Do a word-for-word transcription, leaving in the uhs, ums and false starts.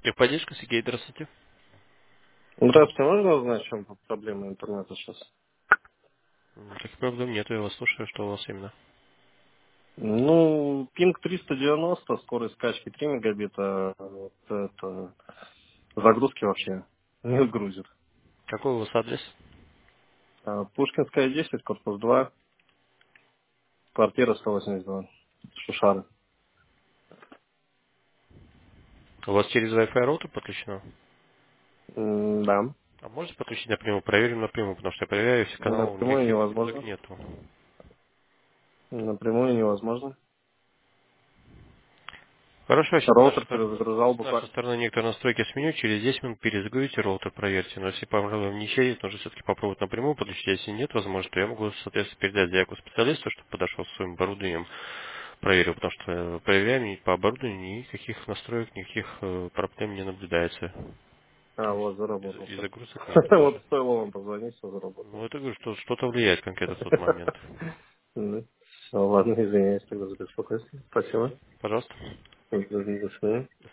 Техподдержка, Сергей, здравствуйте. Здравствуйте, можно узнать, в чем проблема интернета сейчас? М, Таких проблем нет, я вас слушаю, что у вас именно. Ну, пинг триста девяносто, скорость скачки три мегабита, а вот это загрузки вообще не грузит. Какой у вас адрес? А, Пушкинская десять, корпус два, квартира сто восемьдесят два, Шушары. У вас через Wi-Fi роутер подключено? М, Да, А можете подключить напрямую? Проверим напрямую, потому что я проверяю все каналы, напрямую никаких загрузок невозможно. нету. Напрямую невозможно. Хорошо, сейчас с нашей, Роутер стор- перезагружал с нашей буквально. стороны некоторые настройки сменю, через десять минут перезагрузите роутер, проверьте. Но если проблем не через, нужно все-таки попробовать напрямую подключить. Если нет возможности, то я могу, соответственно, передать заявку специалисту, чтобы подошел с своим оборудованием, проверил, потому что э, проверяем ни по оборудованию, никаких настроек, никаких э, проблем не наблюдается. А, То есть вот, и, и заработался. загрузок нету Вот даже. стоило вам позвонить, все заработало. Ну, это говорю, что что-то влияет конкретно в тот момент. Ну, всё, ладно, извиняюсь тогда за беспокойство. Спасибо. Пожалуйста. До свидания.